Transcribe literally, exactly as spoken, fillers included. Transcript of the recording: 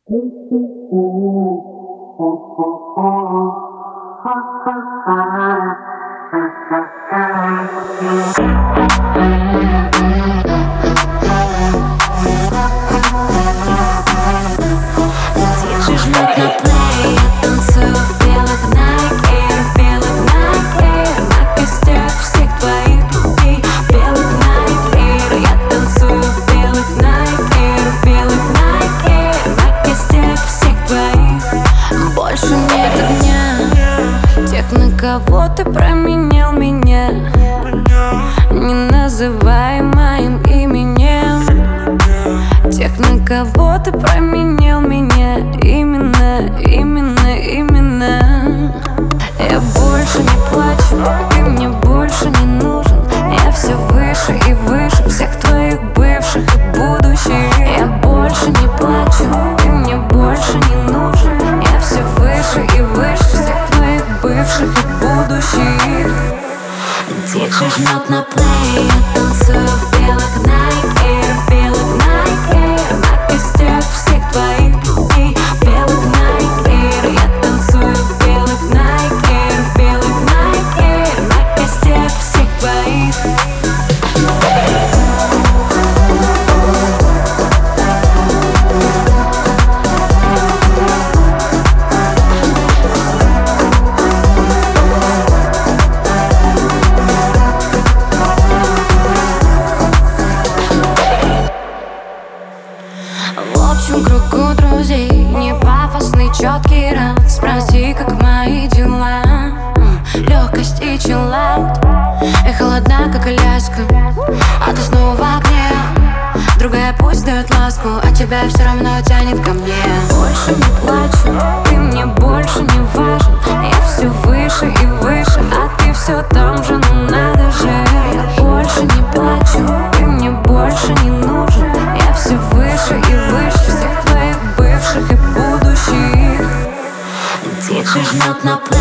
Диджей жмет на плей, я танцую в белых Nike, в белых Nike, на костях всех твоих путей. Белых Nike, я танцую в белых Nike, в белых Nike, на костях всех твоих. Больше нет огня, тех, на кого ты променял меня. Не называй моим именем тех, на кого ты променял меня. Именно, именно, именно. Я больше не плачу, ты мне больше не нужен. Я все выше и выше всех твоих бывших и будущих. Я больше не плачу, ты мне больше не нужен. Я все выше и выше всех твоих бывших и будущих. Диджей жмет на плей, я танцую в белых Nike, в белых Nike, на костях всех твоих путей. Белых Nike, я танцую в белых Nike, в белых Nike, на костях всех твоих. В общем кругу друзей, не пафосный четкий раунд. Спроси, как мои дела, легкость и чиллаут. Я холодна, как Аляска, а ты снова в огне. Другая пусть дает ласку, а тебя все равно тянет ко мне. Больше не плачу, ты мне больше не важен. Я все выше и выше, а ты все там же, ну надо же. Я больше не плачу, ты мне больше не нужен. Я все выше и выше всех твоих бывших и будущих. Диджей жмет на